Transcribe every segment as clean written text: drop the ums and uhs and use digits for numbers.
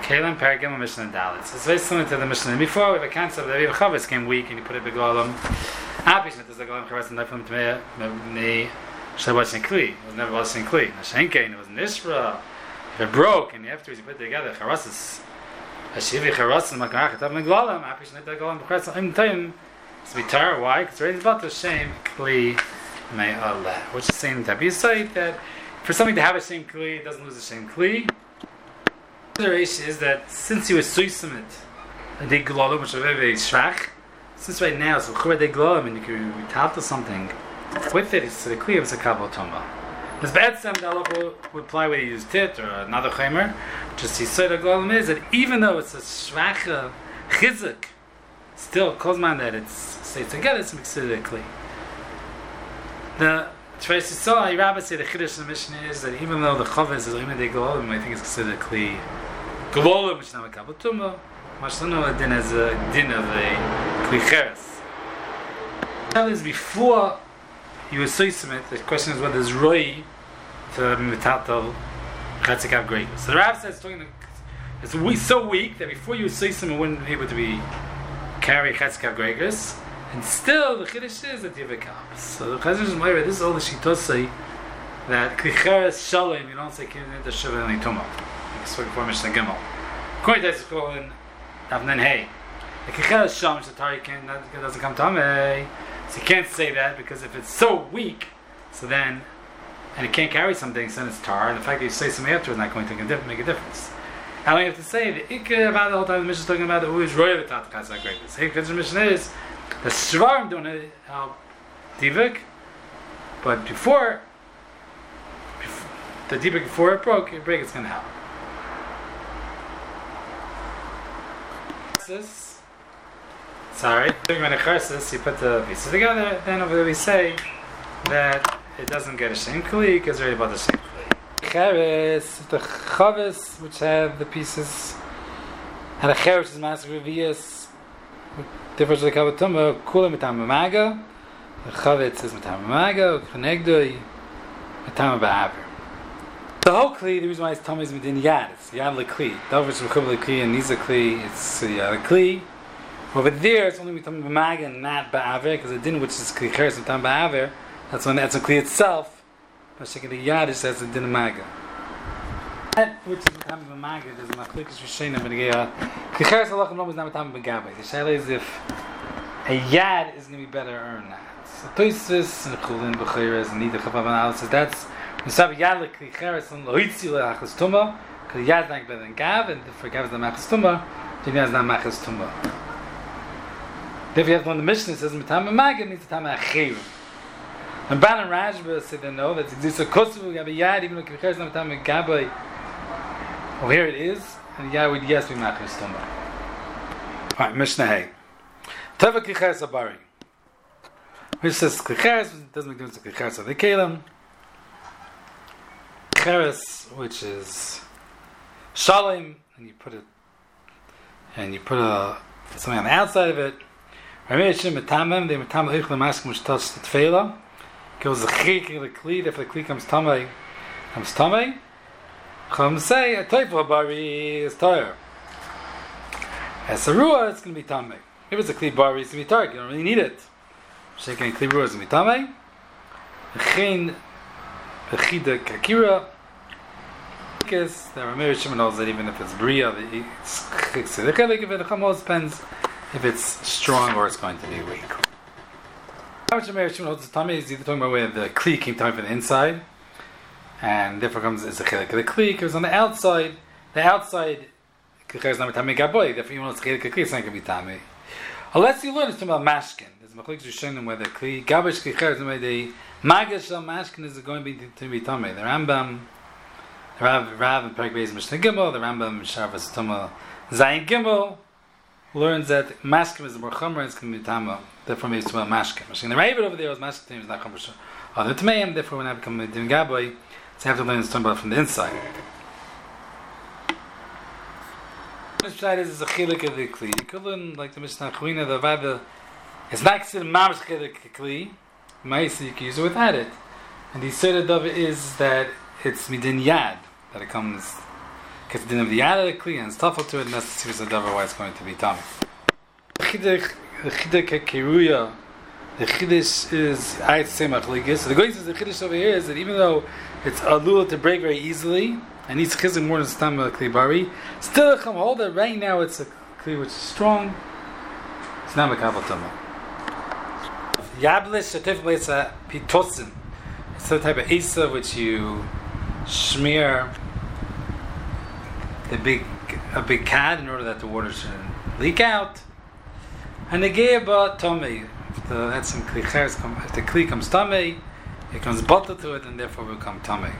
Kalim Paragim Mishnah Dalit. So it's very similar to the Mishnah before. We have a concept that if Chavis came weak and you put a big golem, Abishnet is a golem Chavis and Neflam Tmeya Mebnei Shabash and Kli. It was never Bash and Kli. Nashenkein, it was Nishra. If it broke and afterwards you put it together, Charasis, Hashivi Charas and Makarach, Tav Meglalam, Abishnet the golem Chavis and Time. It's bitar. Why? Because it's about the shame Kli May Allah. Which is saying that you say that for something to have a shame Kli, it doesn't lose the shame Kli. The consideration is that since you assume it, they glow which is very schwach. Since right now, so they glow and you can retap to something with it, it's the clear it's a kabel toma. This bad sam that Allah would apply whether you use tit or another chaimer. Just he said the glow is that even though it's a schwach chizuk, still calls man that it's stayed together. It's considered clear. The Tracy saw Rabbi say the chiddush in the Mishnah is that even though the chavis is even they glow, I think it's considered clear. Glow, which is now a kabel toma. Mashlano din as a din of a klicheres. That is before you assume it. The question is whether it's roi to mitatal chatzikav gregus. So the Rav says it's so weak that before you assume it wouldn't be able to be carry chatzikav gregus, and still the chiddush is that you have a kab. So the chiddush is my this is all the shitos say that klicheres shalom you don't say kinyan the shiva and tuma. Like spoke before Mishnah Gimel. According to this calling. Then hey, the kicheres sham shetarikin that doesn't come to me. So you can't say that because if it's so weak, so then and it can't carry something, so then it's tar. And the fact that you say something after is not going to make a difference. How long you have to say the ikka about the whole time the mission is talking about who is royav tat kasak greatness. Hey, because the mission is the shvarim don't help divik, but before the divik before it broke, it's going to help. Sorry, when it curses, you put the pieces together, then over there we say that it doesn't get a shem kli because it's already about the shem kli. Cheres, the chavis which have the pieces, and the cheres is master revius, differs to the kavatuma, kula mitam maga, the chavitz is mitam maga, chenegdoi, mitam ba'aver. The whole kli, the reason why it's tummy is within yad. It's yad lekli. Dovish mechubel lekli and niza kli. It's yad lekli. Over there, it's only mitam b'maga and not ba'aver because the din which is kli cheres mitam ba'aver. That's when that's a kli itself. But shaking the yad it says the din maga. That which is mitam b'maga there's a machlikas rishayna b'negei kli cheres halachim no is not mitam b'gabe. The shaila is if a yad is going to be better earned that. So toisus and chulin b'chayres and nida chapav analysis that's. Misav yad leklicheres and loitzi leachas tuma, because yad is not better than gav, and if gav is not machas tuma, then yad is not machas tuma. If you have one of the Mishnah says mitam magid means mitam achiv. And Ban and Rajba said they know that it's a kosu we have a yad even though leklicheres is not mitam gabai. Well, here it is, and yad would yes be machas tuma. All right, Mishnah Hey. Tava klicheres abari. Which says klicheres doesn't make difference to klicheres of the kelim. Cheres, which is shalom, and you put something on the outside of it. Rameshim metamem, they metamem ich lemaskim which touched the tefillah. Goes the chik the kli. If the kli comes tamei, Chum say a toifel bari is toyer. As a ruah, it's going to be tamei. If it's a kli bari, it's going to be tar. You don't really need it. Shaking kli ruah is going to be tamei. Chin. Chida kakira. Because the Rameir Shimon knows that even if it's bria, it's chikse. The chelik of it, the chamos depends if it's strong or it's going to be weak. How much Rameir Shimon holds the tummy is either talking about where the kli came from the inside, and therefore comes is the chelik. The kli comes on the outside. The outside klicher is not mitame gaboy. Therefore, you want to chelik kli, it's not going to be tame. Unless you learn it's talking about mashkin. There's machliks rishonim where the kli gabosh klicher is the Magas shel mashkin is going to be tamei. The Rambam, the Rav in Perek Beis Mishnah Gimel, the Rambam in Sharvas Tuma Zayin Gimel learns that mashkin is the more chomer. It's going to be tamei. Therefore, maybe it's about mashkin. Mashkin the Ravid over there was mashkin is not chomer. Other tameim. Therefore, when I become a din gaboy, so I have to learn it's talking about from the inside. This side is a chilik of the kli. You could learn like the Mishnah Chuina, the Rav. It's not considered mamash chilik kli. Ma'aseh you can use it without it, and the Seder of it is that it's midin yad that it comes because it didn't have the out of the kli and it's tough to it, and that's the Sivas Adavar why it's going to be tummy. The Chiddush Keruya, the Chiddush is Ayat Semach Ligis. So the Goy says the Chiddush over here is that even though it's alula to break very easily and needs chizuk more than stam kli bari, still Chacham hold that right now it's a kli which is strong. It's not mekabel tumah. Yablis shatif it's a pitosin. It's the type of isa which you smear a big cad in order that the water shouldn't leak out. And the geiba tomei. If the kli comes tomei, it comes butter to it, and therefore will become tomei.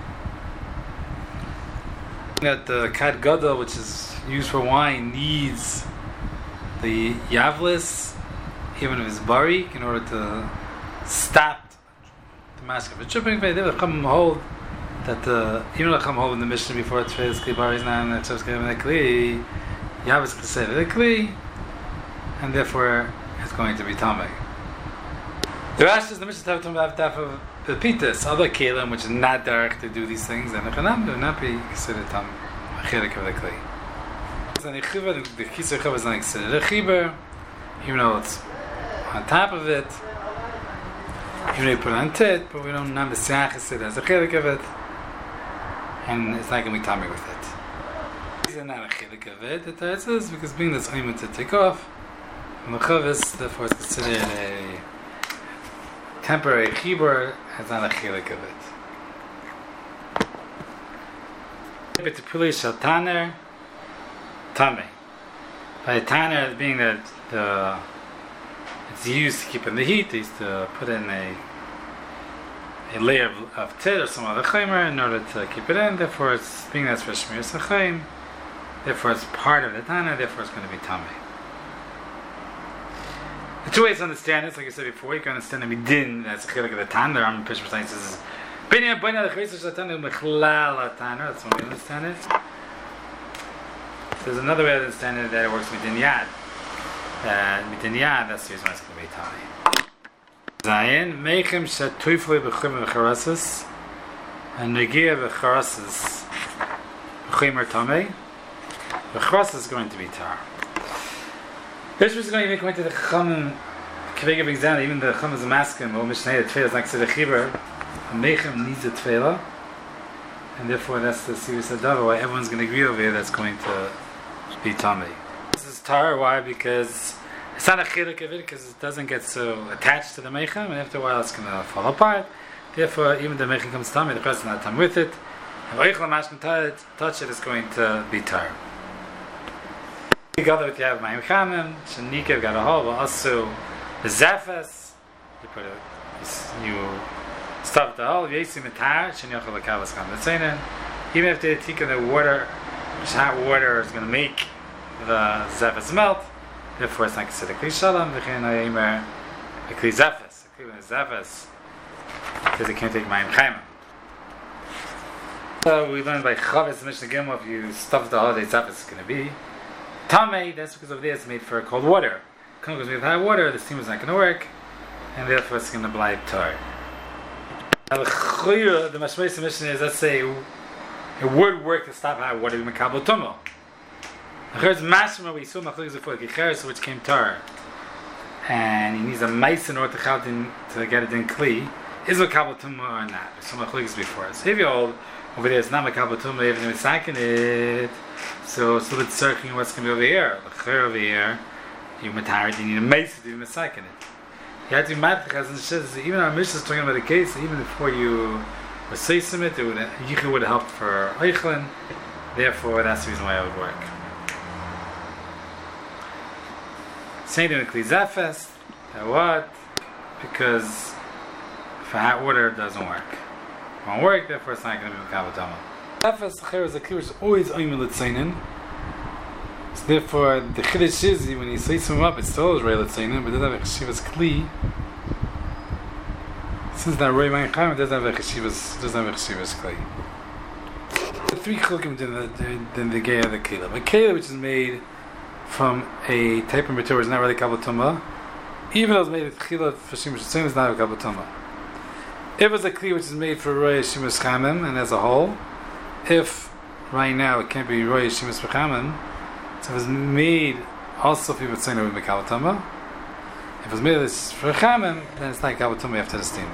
That the kad gadol, which is used for wine, needs the yavlis, even if it's bari, in order to stop the mask of it. They will come hold that even though come hold in the Mishnah before it's fails kli bari is not in the kli, yavlis can say the kli, and therefore it's going to be tamei. The Rashi is the Mishnah talking about of the pitas, other kelim which is not direct to do these things, and the chanam will not be considered tam achilik of the kli. The kisur chav is not considered a chiber, even though it's on top of it, even though you put it on tit, but we don't have the siachas it as a chilik of it, and it's not going to be tamei with it. These are not a chilik of it. The Torah says because being that's aimed to take off, and the chavis therefore is considered a temporary chibur, has not a chilik of it. B'tipuli shel taner tamei. By taner being that it's used to keep in the heat, they used to put in a layer of tit or some other chaymer in order to keep it in. Therefore, it's being that's for shmir sachayim. Therefore, it's part of the taner. Therefore, it's going to be tamei. The two ways to understand this, like I said before, you can understand that we didn't. That's a chilik of the taner. I'm Pishmer Science says b'nei the chayis of taner mechlal taner. That's when we understand it. There's another way to understand it that it works with yad. Midin yad, that's the reason why it's going to be tamei. Zayin meichem shatuifli b'chum v'charasis and negia v'charasis b'chum tamei. V'charasis is going to be tar. This was going to be to the Chacham Kvega B'Gzana, even the Chacham is a maskim, or Mishnah, the Tefillah is not considered a Chibur. A Meichem needs a Tefillah, and therefore that's the Sivas Adavar, why everyone's going to agree over here that's going to be tamei. This is tar, why? Because it's not a chilik of it, because it doesn't get so attached to the Meichem, and after a while it's going to fall apart. Therefore, even the Meichem comes tamei, the person not tamei with it. If Oichel Mashkin touch it, it's going to be tar. Together with you have Mayim Chamim, Shanika got a hole, but also the Zephes, you put you stuff the hole, Yesim Etar, Shanyochel Lekavas Cham Letzainen. Even if they take in the water, hot water is going to make the Zephes melt, therefore it's not considered Kli Shalom, V'chein Ha'imer, a Kli Zephes, a Kli Zephes, because it can't take Mayim Chamim. So we learned by Chavis Mishnah Gimel, if you stuff the hole, the Zephes is going to be tamei. That's because over there it's made for cold water. Because we have hot water, the steam is not going to work, and therefore it's going to be tar. Now the mashmeis mission is, let's say it would work to stop hot water with mekabel tumah. There's mashma we saw machlokes before kicheres which came tar, and he needs a mice in order to get it in kli. Is mekabel tumah or not? There's some machlokes before. So if you hold over there, it's not mekabel tumah, even if it's second it. So it's a little bit circling what's going to be over here. The chayr over here, you matarit, you need a mace to do the second it. You have to be matchas, and it says even our Mishnah is talking about a case, even before you were seisim it, Yichud would have helped for Eichlin. Therefore, that's the reason why it would work. Same thing with Kli Zephes. What? Because for hot water it doesn't work. It won't work, therefore it's not going to be Mekabel Tumah. Zephes, the Chayr is a clear, is always Oymel Letzainen. So therefore, the Chiddush is, when you say him up, it's still Rei Letzainen, but it doesn't have a Cheshivas Kli. Since that Rei Mayim Chaim, it doesn't have a Cheshivas Kli. The three Chukim than the Geya of the Keilah. A Keilah which is made from a type of material is not really Kabbalah Tumah. Even though it's made of Keilah for Shemesh Tzim, it's not a Kabbalah Tumah. If it's a Kli which is made for Rei Shemesh Chamim, and as a whole, if right now it can't be Roy Shimas B'Chaman. So if it's made also if you would say no with Mekavatama. If it was made this for Chaman, then it's not Kavatama after the steam.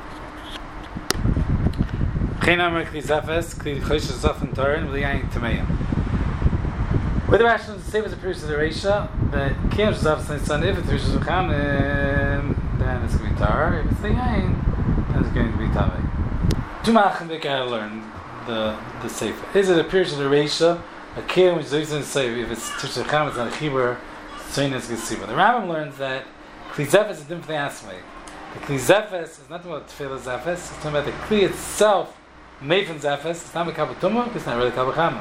Chainamar Kli Zafes, Kli Chosh Zafan Torin, V'liyayin Tameim. With the rational to say was a period of the Reisha, that Kiyam Zafes and Son, if it's Rosh Chaman, then it's going to be Tar. If it's the Yain, then it's going to be Tamei. Tumachem V'kar learn the Sefer. Is it a period of the Reisha? A Kiyam which is going to say if it's Rosh Chaman, it's not a Chibur, Tzayin is Gesiva. The Rambam learns that Kli Zefes is different from the Asmei. The Kli Zefes is not about Tefillah Zefes, it's talking about the Kli itself, made from Zefes. It's not Mekavatuma, it's not really Kavachama.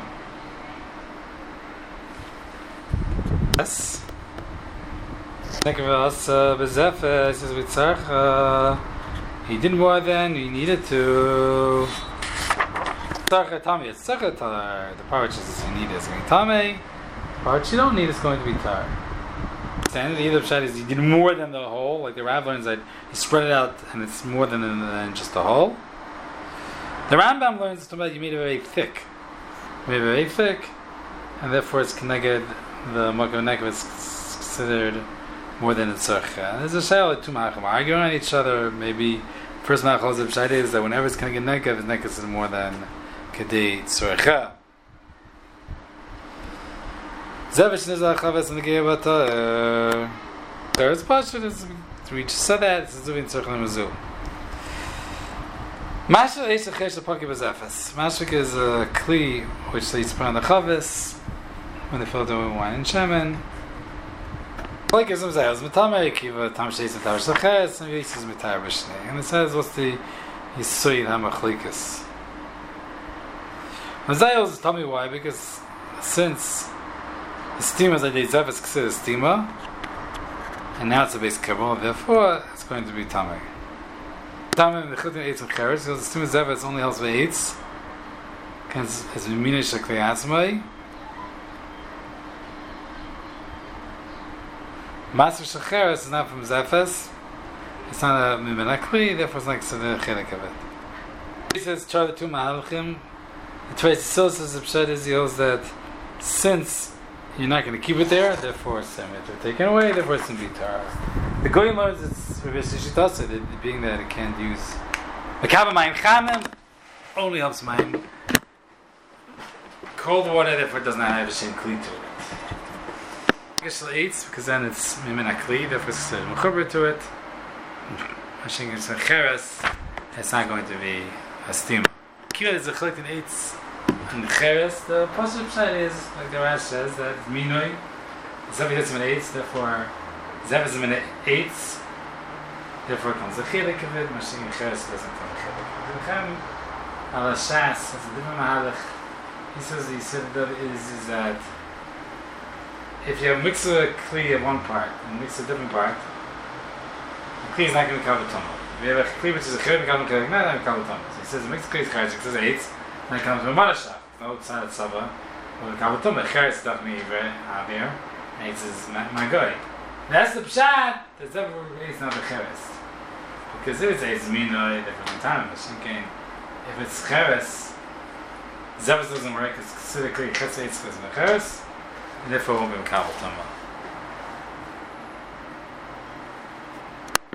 Yes. Think of us, Bezefes is with Tzarcha. He did more than he needed to. Tzarcha Tami, it's Tzarcha Tar. The part which is you need is going to Tame. The part which you don't need is going to be Tar. Standard either pshat is he did more than the whole, like the Rav learns that he spread it out and it's more than just the whole. The Rambam learns that you made it very thick. You made it very thick, and therefore it's connected, the Makkah Nekev is considered more than the Tzarcha. There's a shayla, two Macham arguing on each other. Maybe first Machal of Pshat is that whenever it's connected Nekev, his Nekev is more than Kedei Tzarcha. Zevish Nizah Chaves and the Gehavata. There's Pasha, we just said that, it's doing Tzarcha Mazu. Mashrik is a chesh apaki b'zefes. Mashrik is a kli which they put on the chavis when they fill it with wine and shemen. Like as zayos mitamei kiva tam sheis and tam shaches and yisis mitar b'shnei. And it says what's the yisuid hamachlikas. Zayos tell me why, because since the stima is like the zefes considered stima, and now it's a base kibbutz, therefore it's going to be tamei. Tamim the chutin eitz and cheres, because the stima zefes only helps with eitz, because it's minish like the asmai. Master Shacheres is not from Zefes. It's not a Mimenakli, therefore it's not considered a chelik of it. He says, try the two Mahalchim. The Tveis Yisrael says the Pshat is he holds that since you're not going to keep it there, therefore it's taken away, therefore it's going to be Torah. The Goyim learns it's Rabbi Shishitasa, that being that it can't use Mekabah Mayim Chamim, only helps Mayim. Cold water, therefore it does not have a Shem Kli to it. Because then it's Mimenakli, therefore it's Mechuber to it. I think it's a Cheres, it's not going to be a stima. Kila is a Chalik in Eitz and Cheres. The Pasuk Pshat is, like the Rash says, that Minoi, Zevi hits him in Eitz, therefore Zev is him in Eitz, therefore it comes the Chilik of it, Mashing Cheres doesn't come the Chilik. The Chem, Al Shas, it's a different Mahalach. He said that is that if you have mixed a kli at one part and mix a different part, the kli is not going to cover tumah. If you have a kli which is a chayv, not going to cover tumah. So he says the mixed kli is chayv, it says eitz, then it comes from a marashach. No tzad tzava, but the cover tumah. Chayv is definitely very avir, and eitz is magoy. That's the pshat. That's never eitz not the chayv. Because if it's eitz minoi, different time. If it's chayv, Zevus doesn't work. It's considered kli chayv eitz because of the chayv. Therefore, it won't be a Kabbalah Tumah.